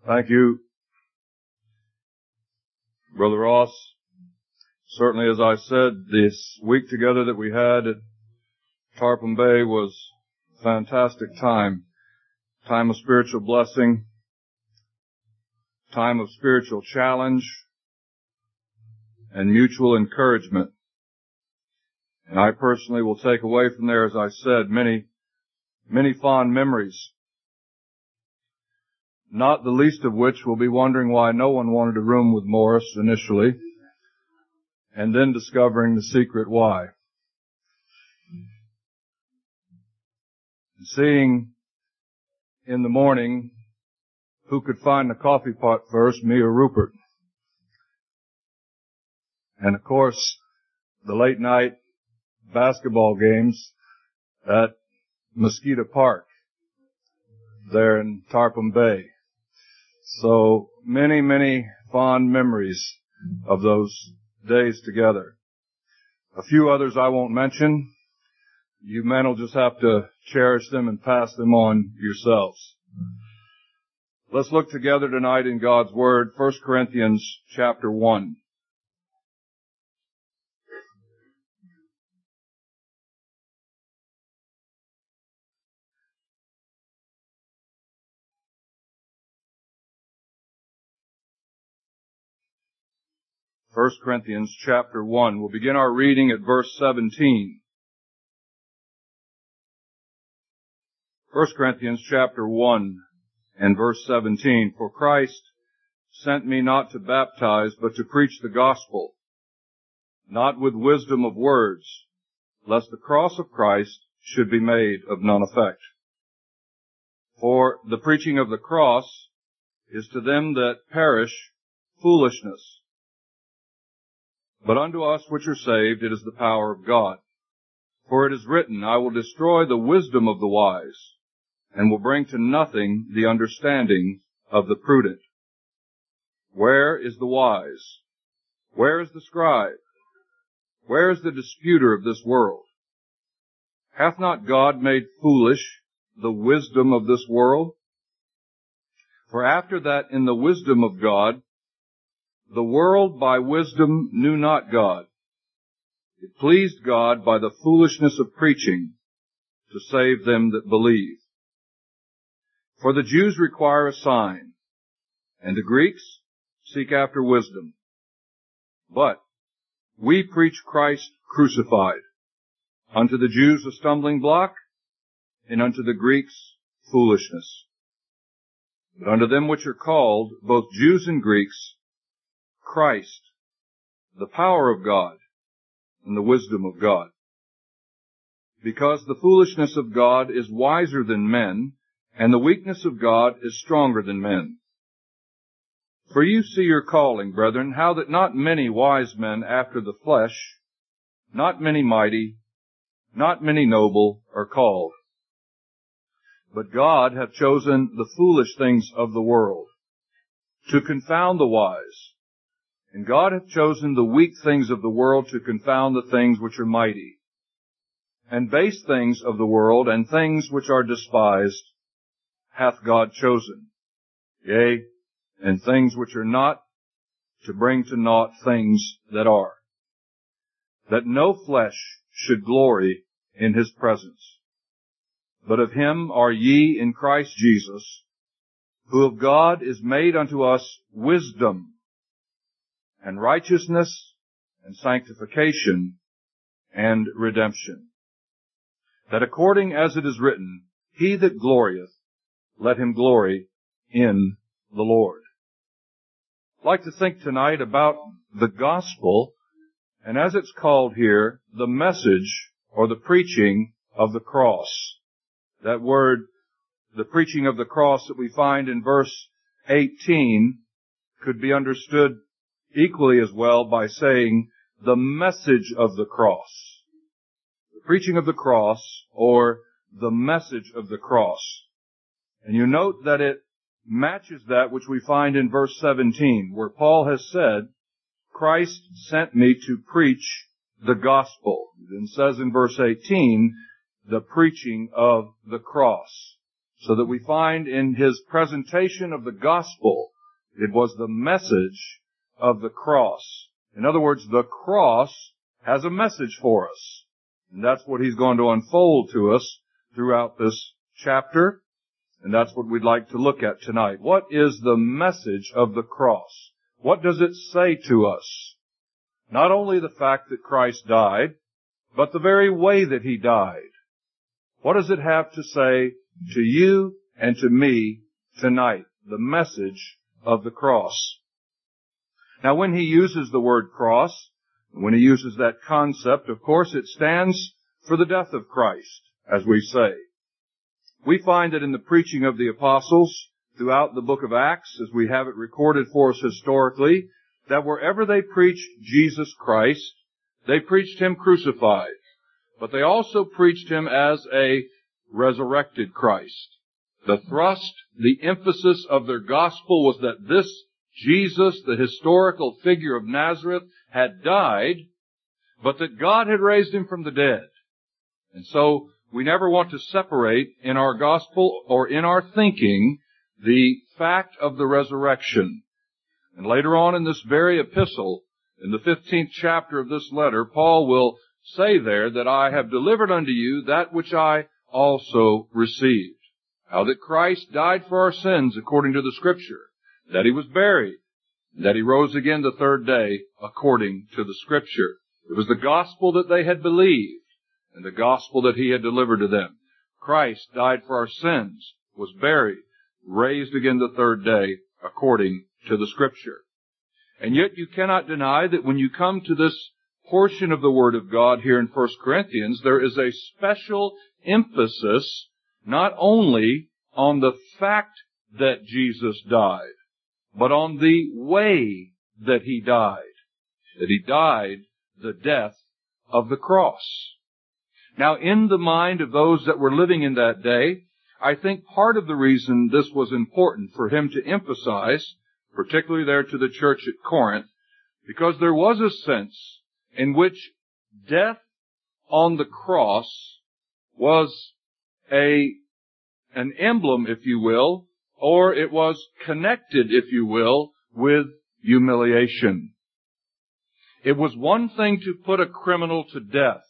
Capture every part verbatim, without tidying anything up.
Thank you, Brother Ross. Certainly, as I said, this week together that we had at Tarpon Bay was a fantastic time. Time of spiritual blessing, time of spiritual challenge, and mutual encouragement. And I personally will take away from there, as I said, many, many fond memories. Not the least of which will be wondering why no one wanted to room with Morris initially, and then discovering the secret why. Seeing in the morning who could find the coffee pot first, me or Rupert. And of course, the late night basketball games at Mosquito Park there in Tarpon Bay. So many, many fond memories of those days together. A few others I won't mention. You men will just have to cherish them and pass them on yourselves. Let's look together tonight in God's Word, First Corinthians chapter one. First Corinthians chapter one. We'll begin our reading at verse seventeen. First Corinthians chapter one and verse seventeen. For Christ sent me not to baptize, but to preach the gospel, not with wisdom of words, lest the cross of Christ should be made of none effect. For the preaching of the cross is to them that perish foolishness, but unto us which are saved it is the power of God. For it is written, I will destroy the wisdom of the wise, and will bring to nothing the understanding of the prudent. Where is the wise? Where is the scribe? Where is the disputer of this world? Hath not God made foolish the wisdom of this world? For after that in the wisdom of God, the world by wisdom knew not God. It pleased God by the foolishness of preaching to save them that believe. For the Jews require a sign, and the Greeks seek after wisdom. But we preach Christ crucified, unto the Jews a stumbling block, and unto the Greeks foolishness. But unto them which are called, both Jews and Greeks, Christ, the power of God, and the wisdom of God. Because the foolishness of God is wiser than men, and the weakness of God is stronger than men. For you see your calling, brethren, how that not many wise men after the flesh, not many mighty, not many noble are called. But God hath chosen the foolish things of the world to confound the wise. And God hath chosen the weak things of the world to confound the things which are mighty, and base things of the world, and things which are despised, hath God chosen, yea, and things which are not, to bring to naught things that are, that no flesh should glory in his presence. But of him are ye in Christ Jesus, who of God is made unto us wisdom, and righteousness, and sanctification, and redemption. That according as it is written, he that glorieth, let him glory in the Lord. I'd like to think tonight about the gospel, and as it's called here, the message or the preaching of the cross. That word, the preaching of the cross that we find in verse eighteen, could be understood equally as well by saying the message of the cross. The preaching of the cross, or the message of the cross. And you note that it matches that which we find in verse seventeen, where Paul has said, Christ sent me to preach the gospel. It then says in verse eighteen, the preaching of the cross. So that we find in his presentation of the gospel, it was the message of the cross. In other words, the cross has a message for us. And that's what he's going to unfold to us throughout this chapter. And that's what we'd like to look at tonight. What is the message of the cross? What does it say to us? Not only the fact that Christ died, but the very way that he died. What does it have to say to you and to me tonight? The message of the cross. Now, when he uses the word cross, when he uses that concept, of course, it stands for the death of Christ, as we say. We find that in the preaching of the apostles throughout the book of Acts, as we have it recorded for us historically, that wherever they preached Jesus Christ, they preached him crucified. But they also preached him as a resurrected Christ. The thrust, the emphasis of their gospel was that this Jesus, the historical figure of Nazareth, had died, but that God had raised him from the dead. And so we never want to separate in our gospel or in our thinking the fact of the resurrection. And later on in this very epistle, in the fifteenth chapter of this letter, Paul will say there that I have delivered unto you that which I also received. How that Christ died for our sins according to the Scripture, that he was buried, that he rose again the third day according to the Scripture. It was the gospel that they had believed and the gospel that he had delivered to them. Christ died for our sins, was buried, raised again the third day according to the Scripture. And yet you cannot deny that when you come to this portion of the Word of God here in First Corinthians, there is a special emphasis not only on the fact that Jesus died, but on the way that he died. That he died the death of the cross. Now, in the mind of those that were living in that day, I think part of the reason this was important for him to emphasize, particularly there to the church at Corinth, because there was a sense in which death on the cross was a, an emblem, if you will, or it was connected, if you will, with humiliation. It was one thing to put a criminal to death.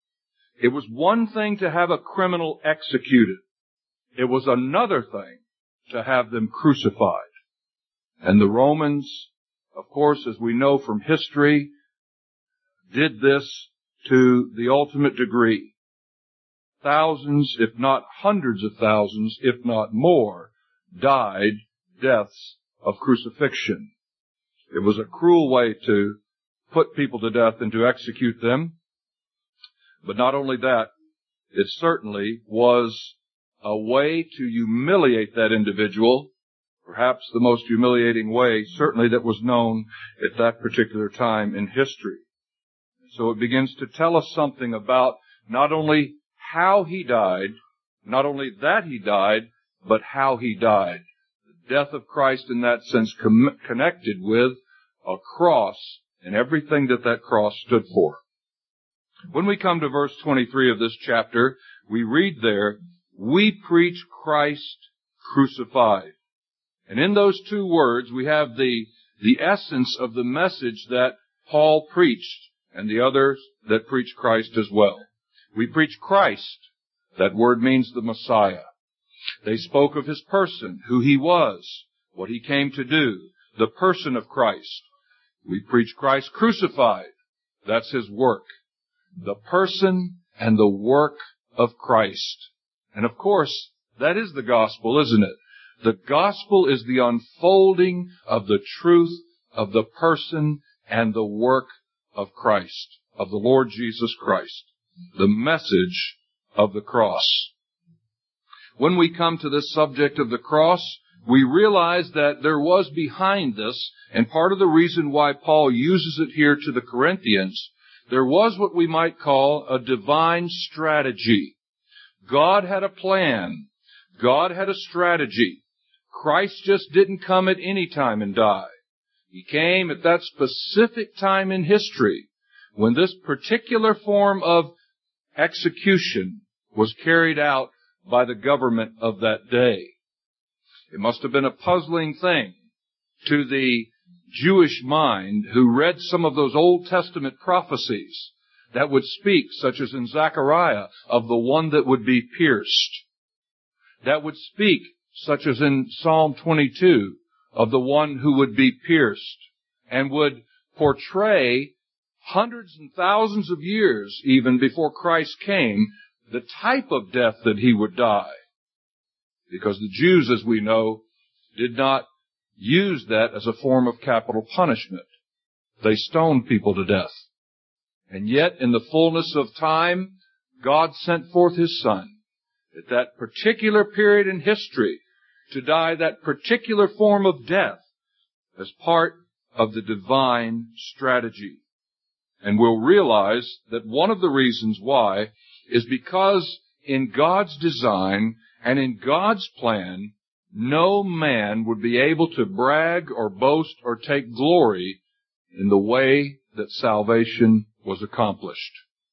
It was one thing to have a criminal executed. It was another thing to have them crucified. And the Romans, of course, as we know from history, did this to the ultimate degree. Thousands, if not hundreds of thousands, if not more, died deaths of crucifixion. It was a cruel way to put people to death and to execute them. But not only that, it certainly was a way to humiliate that individual, perhaps the most humiliating way, certainly that was known at that particular time in history. So it begins to tell us something about not only how he died, not only that he died, but how he died. The death of Christ in that sense com- connected with a cross and everything that that cross stood for. When we come to verse twenty-three of this chapter, we read there, we preach Christ crucified. And in those two words, we have the, the essence of the message that Paul preached and the others that preach Christ as well. We preach Christ. That word means the Messiah. They spoke of his person, who he was, what he came to do, the person of Christ. We preach Christ crucified. That's his work. The person and the work of Christ. And of course, that is the gospel, isn't it? The gospel is the unfolding of the truth of the person and the work of Christ, of the Lord Jesus Christ. The message of the cross. When we come to this subject of the cross, we realize that there was behind this, and part of the reason why Paul uses it here to the Corinthians, there was what we might call a divine strategy. God had a plan. God had a strategy. Christ just didn't come at any time and die. He came at that specific time in history when this particular form of execution was carried out by the government of that day. It must have been a puzzling thing to the Jewish mind who read some of those Old Testament prophecies that would speak, such as in Zechariah, of the one that would be pierced. That would speak, such as in Psalm twenty-two, of the one who would be pierced, and would portray hundreds and thousands of years even before Christ came, the type of death that he would die. Because the Jews, as we know, did not use that as a form of capital punishment. They stoned people to death. And yet, in the fullness of time, God sent forth His Son at that particular period in history to die that particular form of death as part of the divine strategy. And we'll realize that one of the reasons why is because in God's design and in God's plan, no man would be able to brag or boast or take glory in the way that salvation was accomplished.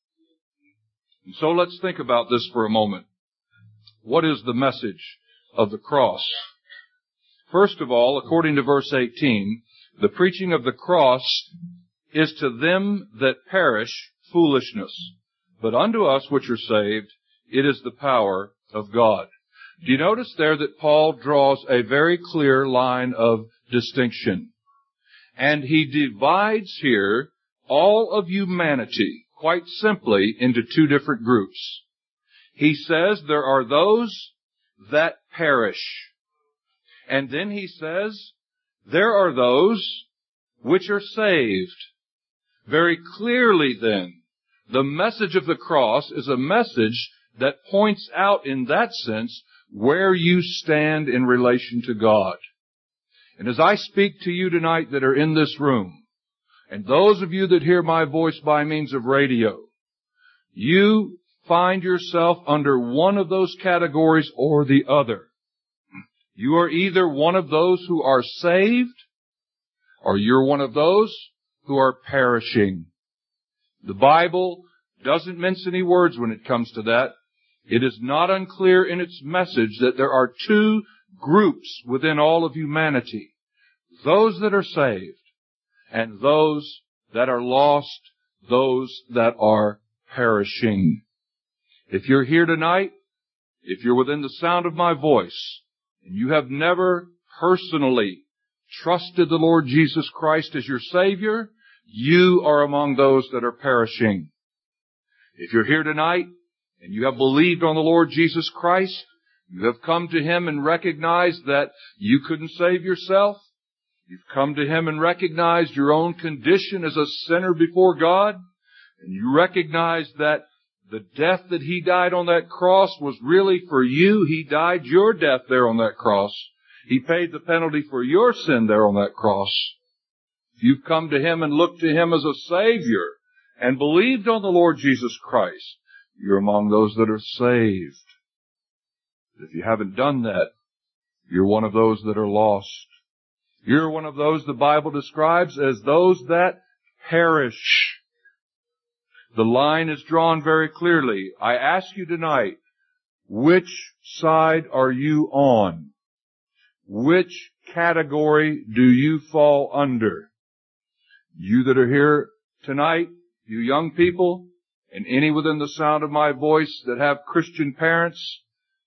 And so let's think about this for a moment. What is the message of the cross? First of all, according to verse eighteen, the preaching of the cross is to them that perish foolishness, but unto us which are saved, it is the power of God. Do you notice there that Paul draws a very clear line of distinction? And he divides here all of humanity quite simply into two different groups. He says there are those that perish. And then he says there are those which are saved. Very clearly then, the message of the cross is a message that points out in that sense where you stand in relation to God. And as I speak to you tonight that are in this room, and those of you that hear my voice by means of radio, you find yourself under one of those categories or the other. You are either one of those who are saved, or you're one of those who are perishing. The Bible doesn't mince any words when it comes to that. It is not unclear in its message that there are two groups within all of humanity. Those that are saved and those that are lost, those that are perishing. If you're here tonight, if you're within the sound of my voice, and you have never personally trusted the Lord Jesus Christ as your Savior, you are among those that are perishing. If you're here tonight and you have believed on the Lord Jesus Christ, you have come to Him and recognized that you couldn't save yourself. You've come to Him and recognized your own condition as a sinner before God. And you recognize that the death that He died on that cross was really for you. He died your death there on that cross. He paid the penalty for your sin there on that cross. If you've come to Him and looked to Him as a Savior and believed on the Lord Jesus Christ, you're among those that are saved. If you haven't done that, you're one of those that are lost. You're one of those the Bible describes as those that perish. The line is drawn very clearly. I ask you tonight, which side are you on? Which category do you fall under? You that are here tonight, you young people, and any within the sound of my voice that have Christian parents,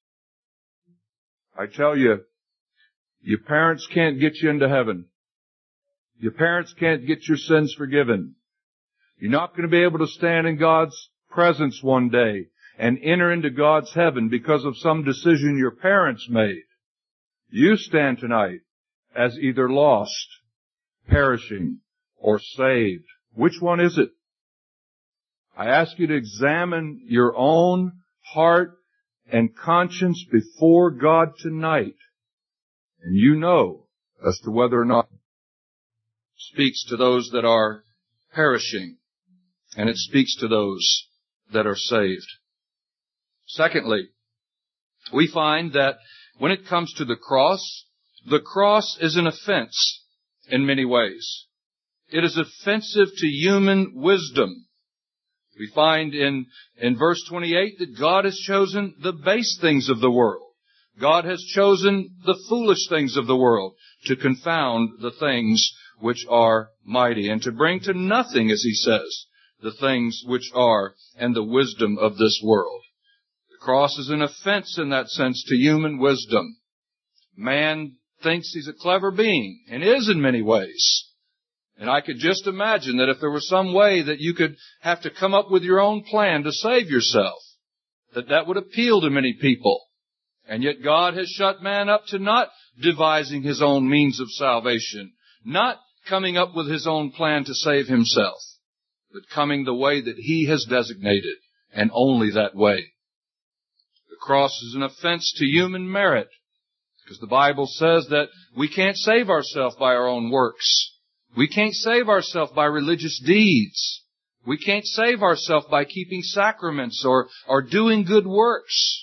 I tell you, your parents can't get you into heaven. Your parents can't get your sins forgiven. You're not going to be able to stand in God's presence one day and enter into God's heaven because of some decision your parents made. You stand tonight as either lost, perishing, or saved. Which one is it? I ask you to examine your own heart and conscience before God tonight. And you know as to whether or not it speaks to those that are perishing, and it speaks to those that are saved. Secondly, we find that when it comes to the cross, the cross is an offense in many ways. It is offensive to human wisdom. We find in, in verse twenty-eight that God has chosen the base things of the world. God has chosen the foolish things of the world to confound the things which are mighty, and to bring to nothing, as he says, the things which are and the wisdom of this world. The cross is an offense in that sense to human wisdom. Man thinks he's a clever being, and is in many ways. And I could just imagine that if there was some way that you could have to come up with your own plan to save yourself, that that would appeal to many people. And yet God has shut man up to not devising his own means of salvation, not coming up with his own plan to save himself, but coming the way that he has designated, and only that way. The cross is an offense to human merit, because the Bible says that we can't save ourselves by our own works. We can't save ourselves by religious deeds. We can't save ourselves by keeping sacraments or, or doing good works.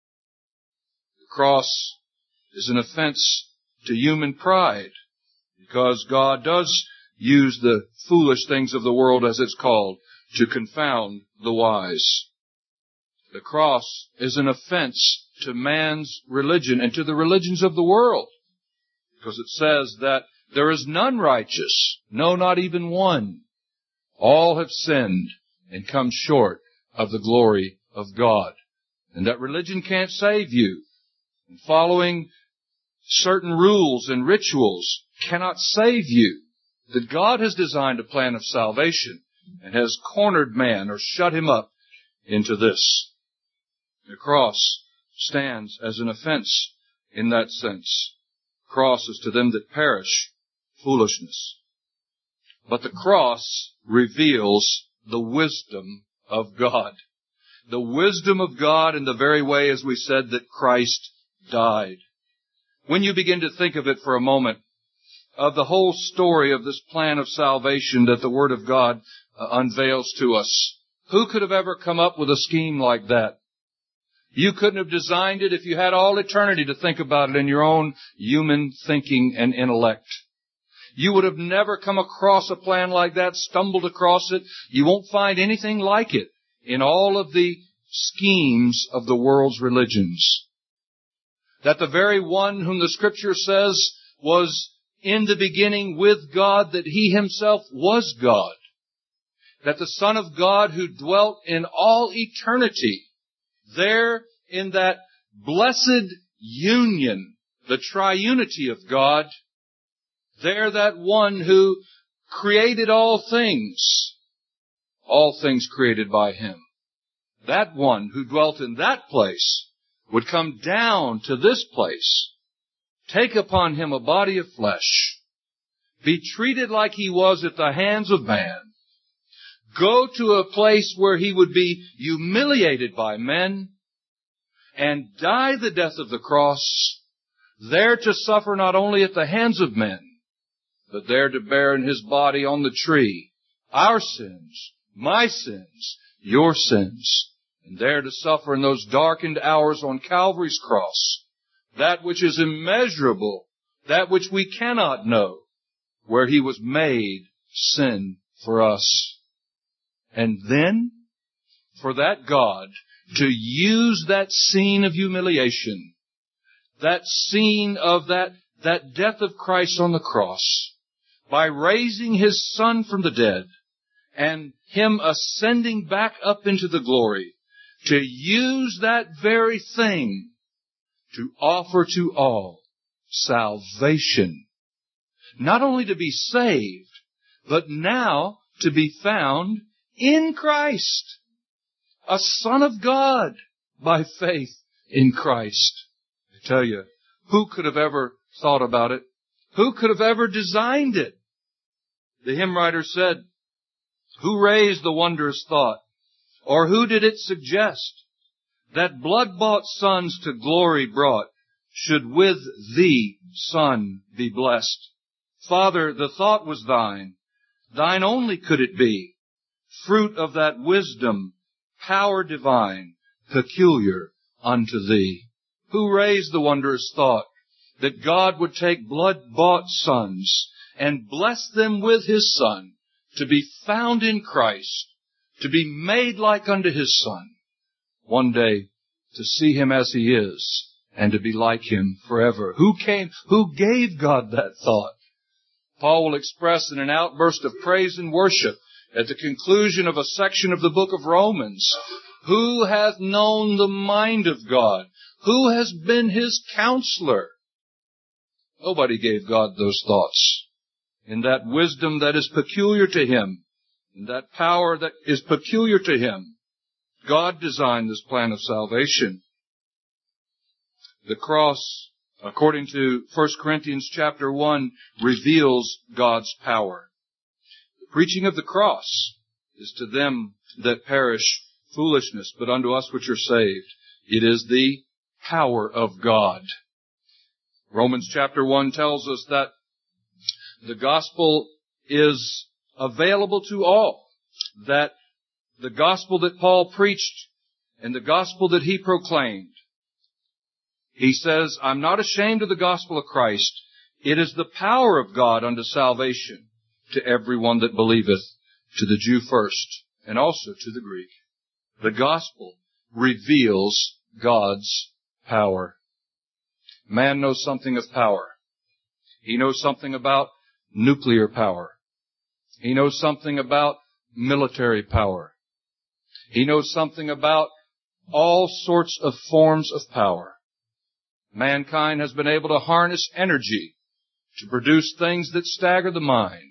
The cross is an offense to human pride, because God does use the foolish things of the world, as it's called, to confound the wise. The cross is an offense to man's religion and to the religions of the world, because it says that there is none righteous, no, not even one. All have sinned and come short of the glory of God. And that religion can't save you. And following certain rules and rituals cannot save you. That God has designed a plan of salvation and has cornered man or shut him up into this. The cross stands as an offense in that sense. The cross is to them that perish foolishness. But the cross reveals the wisdom of God. The wisdom of God in the very way, as we said, that Christ died. When you begin to think of it for a moment, of the whole story of this plan of salvation that the Word of God uh, unveils to us, who could have ever come up with a scheme like that? You couldn't have designed it if you had all eternity to think about it in your own human thinking and intellect. You would have never come across a plan like that, stumbled across it. You won't find anything like it in all of the schemes of the world's religions. That the very one whom the Scripture says was in the beginning with God, that He Himself was God. That the Son of God who dwelt in all eternity, there in that blessed union, the triunity of God, there that one who created all things, all things created by Him, that one who dwelt in that place would come down to this place, take upon Him a body of flesh, be treated like He was at the hands of man, go to a place where He would be humiliated by men, and die the death of the cross, there to suffer not only at the hands of men, but there to bear in His body on the tree our sins, my sins, your sins, and there to suffer in those darkened hours on Calvary's cross, that which is immeasurable, that which we cannot know, where He was made sin for us. And then, for that God to use that scene of humiliation, that scene of that, that death of Christ on the cross, by raising His Son from the dead and Him ascending back up into the glory, to use that very thing to offer to all salvation. Not only to be saved, but now to be found in Christ. A Son of God by faith in Christ. I tell you, who could have ever thought about it? Who could have ever designed it? The hymn writer said, who raised the wondrous thought? Or who did it suggest that blood-bought sons to glory brought should with Thee, Son, be blessed? Father, the thought was Thine. Thine only could it be, fruit of that wisdom, power divine, peculiar unto Thee. Who raised the wondrous thought that God would take blood-bought sons and bless them with His Son to be found in Christ, to be made like unto His Son, one day to see Him as He is, and to be like Him forever. Who came, who gave God that thought? Paul will express in an outburst of praise and worship at the conclusion of a section of the book of Romans, who hath known the mind of God? Who has been His counselor? Nobody gave God those thoughts. In that wisdom that is peculiar to Him, in that power that is peculiar to Him, God designed this plan of salvation. The cross, according to First Corinthians chapter one, reveals God's power. The preaching of the cross is to them that perish foolishness, but unto us which are saved, it is the power of God. Romans chapter one tells us that the gospel is available to all, that the gospel that Paul preached and the gospel that he proclaimed, he says, I'm not ashamed of the gospel of Christ. It is the power of God unto salvation to everyone that believeth, to the Jew first, and also to the Greek. The gospel reveals God's power. Man knows something of power. He knows something about nuclear power. He knows something about military power. He knows something about all sorts of forms of power. Mankind has been able to harness energy to produce things that stagger the mind.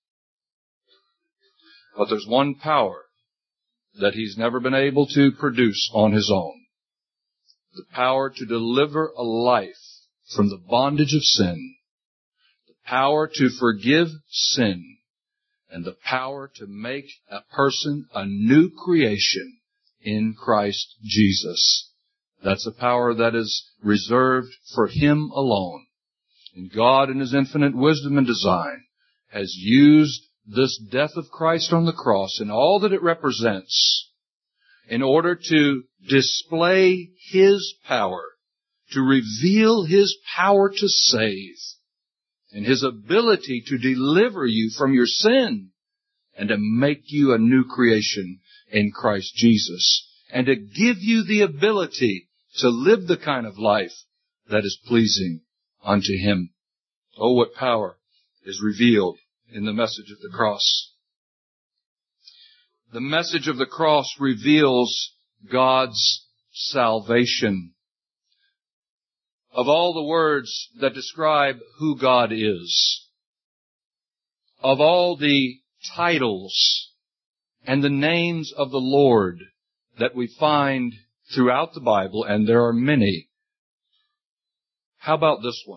But there's one power that he's never been able to produce on his own. The power to deliver a life from the bondage of sin. The power to forgive sin. And the power to make a person a new creation in Christ Jesus. That's a power that is reserved for Him alone. And God, in His infinite wisdom and design, has used this death of Christ on the cross and all that it represents in order to display His power, to reveal His power to save, and His ability to deliver you from your sin and to make you a new creation in Christ Jesus, and to give you the ability to live the kind of life that is pleasing unto Him. Oh, what power is revealed in the message of the cross. The message of the cross reveals God's salvation. Of all the words that describe who God is, of all the titles and the names of the Lord that we find throughout the Bible, and there are many, how about this one?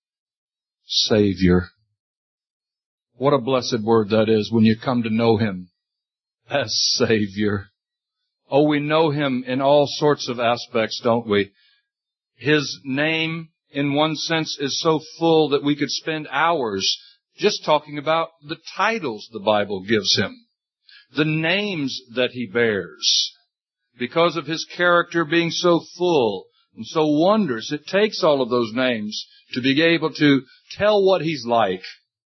Savior. What a blessed word that is when you come to know Him as Savior. Oh, we know Him in all sorts of aspects, don't we? His name, in one sense, is so full that we could spend hours just talking about the titles the Bible gives Him, the names that He bears. Because of His character being so full and so wondrous, it takes all of those names to be able to tell what He's like.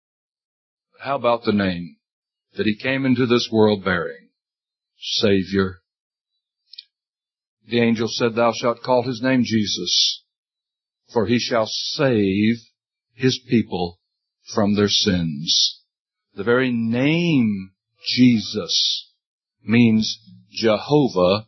How about the name that He came into this world bearing? Savior. The angel said, Thou shalt call His name Jesus, for He shall save His people from their sins. The very name Jesus means Jehovah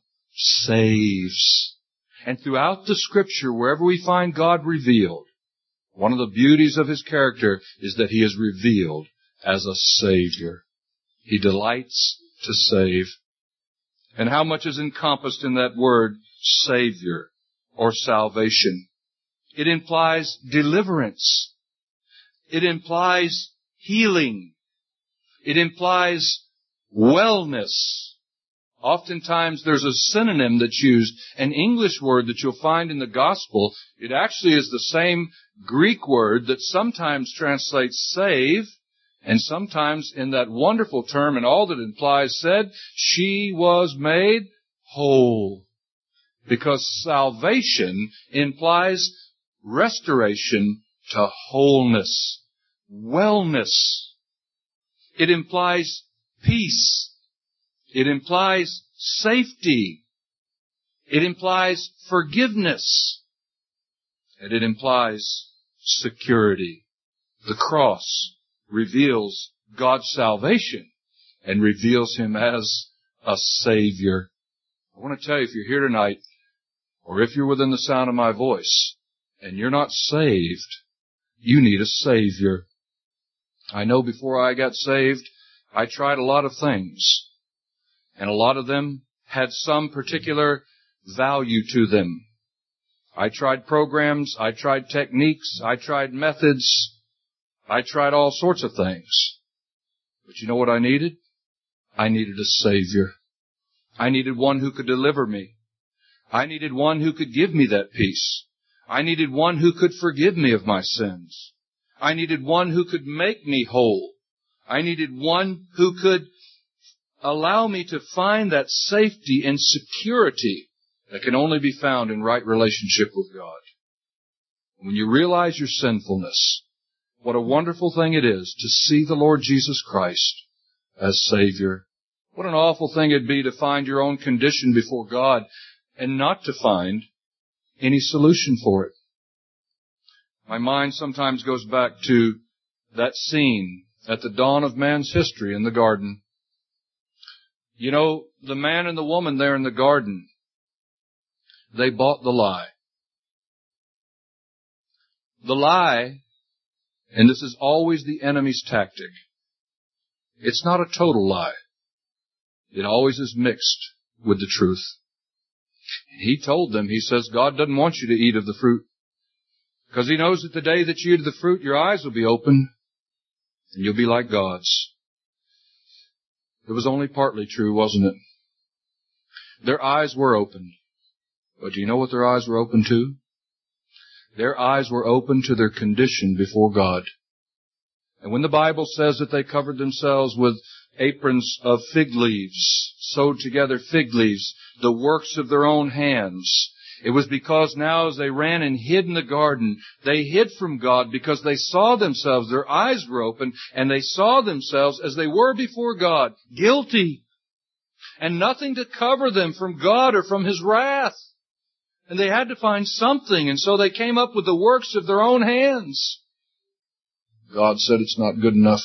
saves. And throughout the Scripture, wherever we find God revealed, one of the beauties of His character is that He is revealed as a Savior. He delights to save. And how much is encompassed in that word, Savior, or salvation? It implies deliverance. It implies healing. It implies wellness. Oftentimes there's a synonym that's used, an English word that you'll find in the Gospel. It actually is the same Greek word that sometimes translates save, and sometimes in that wonderful term and all that it implies said, she was made whole. Because salvation implies restoration to wholeness, wellness. It implies peace. It implies safety. It implies forgiveness. And it implies security. The cross reveals God's salvation and reveals Him as a Savior. I want to tell you, if you're here tonight, or if you're within the sound of my voice, and you're not saved, you need a Savior. I know before I got saved, I tried a lot of things, and a lot of them had some particular value to them. I tried programs, I tried techniques, I tried methods, I tried all sorts of things. But you know what I needed? I needed a Savior. I needed one who could deliver me. I needed one who could give me that peace. I needed one who could forgive me of my sins. I needed one who could make me whole. I needed one who could allow me to find that safety and security that can only be found in right relationship with God. When you realize your sinfulness, what a wonderful thing it is to see the Lord Jesus Christ as Savior. What an awful thing it'd be to find your own condition before God and not to find any solution for it. My mind sometimes goes back to that scene at the dawn of man's history in the garden. You know, the man and the woman there in the garden, they bought the lie. The lie, and this is always the enemy's tactic, it's not a total lie. It always is mixed with the truth. He told them, he says, God doesn't want you to eat of the fruit, because He knows that the day that you eat of the fruit, your eyes will be open, and you'll be like gods. It was only partly true, wasn't it? Their eyes were opened. But do you know what their eyes were open to? Their eyes were open to their condition before God. And when the Bible says that they covered themselves with aprons of fig leaves, sewed together fig leaves, the works of their own hands, it was because now as they ran and hid in the garden, they hid from God because they saw themselves, their eyes were open, and they saw themselves as they were before God, guilty, and nothing to cover them from God or from His wrath. And they had to find something, and so they came up with the works of their own hands. God said it's not good enough.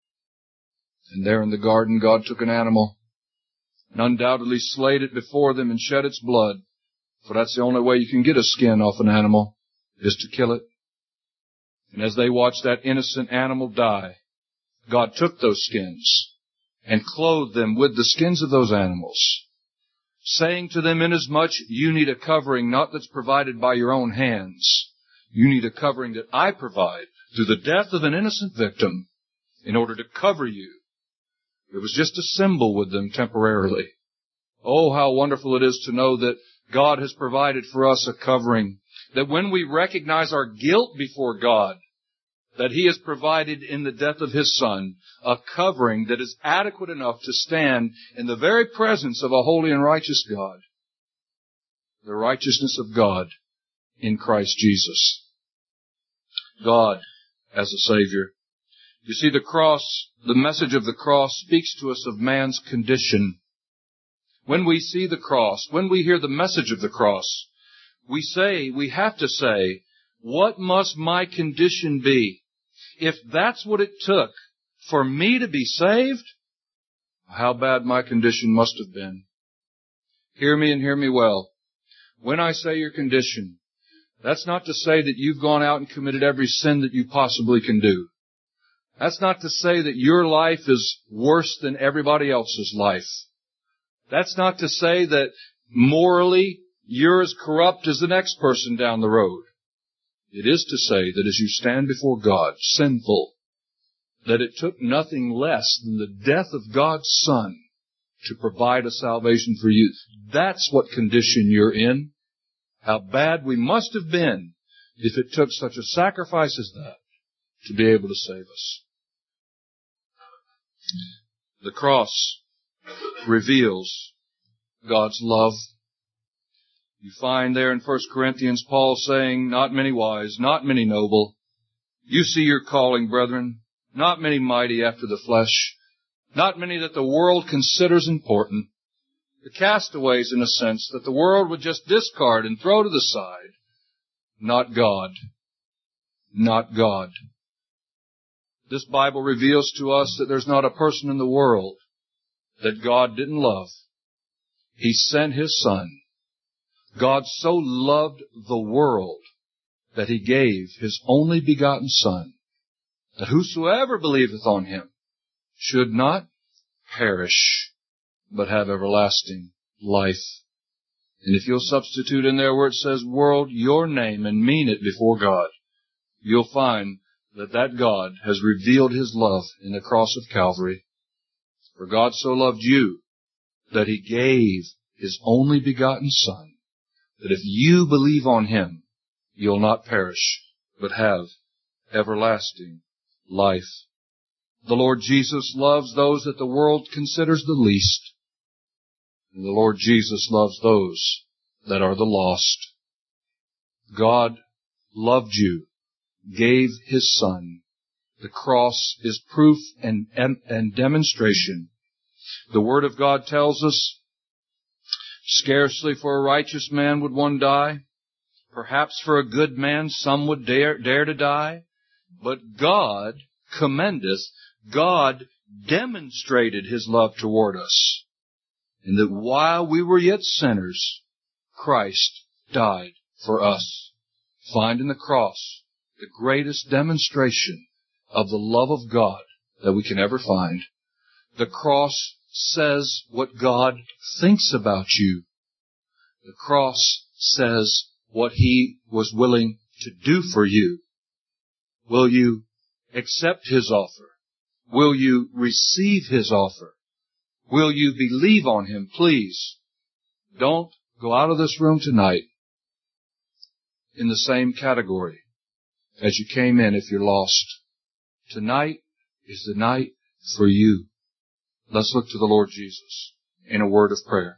And there in the garden, God took an animal and undoubtedly slayed it before them and shed its blood. For that's the only way you can get a skin off an animal, is to kill it. And as they watched that innocent animal die, God took those skins and clothed them with the skins of those animals, saying to them, inasmuch you need a covering not that's provided by your own hands, you need a covering that I provide through the death of an innocent victim in order to cover you. It was just a symbol with them temporarily. Oh, how wonderful it is to know that God has provided for us a covering, that when we recognize our guilt before God, that He has provided in the death of His Son a covering that is adequate enough to stand in the very presence of a holy and righteous God. The righteousness of God in Christ Jesus. God as a Savior. You see, the cross, the message of the cross speaks to us of man's condition. When we see the cross, when we hear the message of the cross, we say, we have to say, what must my condition be? If that's what it took for me to be saved, how bad my condition must have been. Hear me and hear me well. When I say your condition, that's not to say that you've gone out and committed every sin that you possibly can do. That's not to say that your life is worse than everybody else's life. That's not to say that morally you're as corrupt as the next person down the road. It is to say that as you stand before God, sinful, that it took nothing less than the death of God's Son to provide a salvation for you. That's what condition you're in. How bad we must have been if it took such a sacrifice as that to be able to save us. The cross reveals God's love. You find there in First Corinthians Paul saying, not many wise, not many noble. You see your calling, brethren, not many mighty after the flesh, Not many that the world considers important. The castaways, in a sense, that the world would just discard and throw to the side. Not God. Not God. This Bible reveals to us that there's not a person in the world that God didn't love. He sent His Son. God so loved the world that He gave His only begotten Son, that whosoever believeth on Him should not perish, but have everlasting life. And if you'll substitute in there where it says world, your name, and mean it before God, you'll find that that God has revealed His love in the cross of Calvary. For God so loved you that He gave His only begotten Son, that if you believe on Him, you'll not perish, but have everlasting life. The Lord Jesus loves those that the world considers the least. And the Lord Jesus loves those that are the lost. God loved you, gave His Son. The cross is proof and, and, and demonstration. The Word of God tells us, scarcely for a righteous man would one die. Perhaps for a good man some would dare, dare to die. But God commendeth, God demonstrated His love toward us, in that while we were yet sinners, Christ died for us. Find in the cross the greatest demonstration of the love of God that we can ever find. The cross says what God thinks about you. The cross says what He was willing to do for you. Will you accept His offer? Will you receive His offer? Will you believe on Him? Please don't go out of this room tonight in the same category as you came in if you're lost. Tonight is the night for you. Let's look to the Lord Jesus in a word of prayer.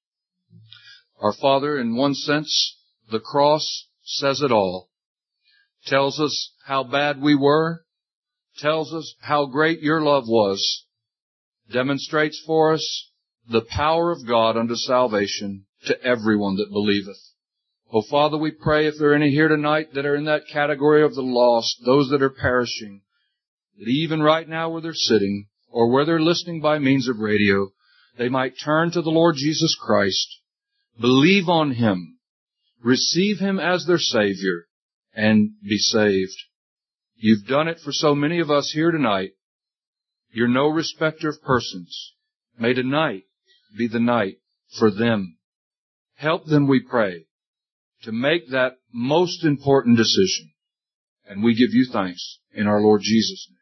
Our Father, in one sense, the cross says it all. Tells us how bad we were. Tells us how great your love was. Demonstrates for us the power of God unto salvation to everyone that believeth. Oh, Father, we pray if there are any here tonight that are in that category of the lost, those that are perishing, that even right now where they're sitting, or where they're listening by means of radio, they might turn to the Lord Jesus Christ, believe on Him, receive Him as their Savior, and be saved. You've done it for so many of us here tonight. You're no respecter of persons. May tonight be the night for them. Help them, we pray, to make that most important decision. And we give you thanks in our Lord Jesus' name.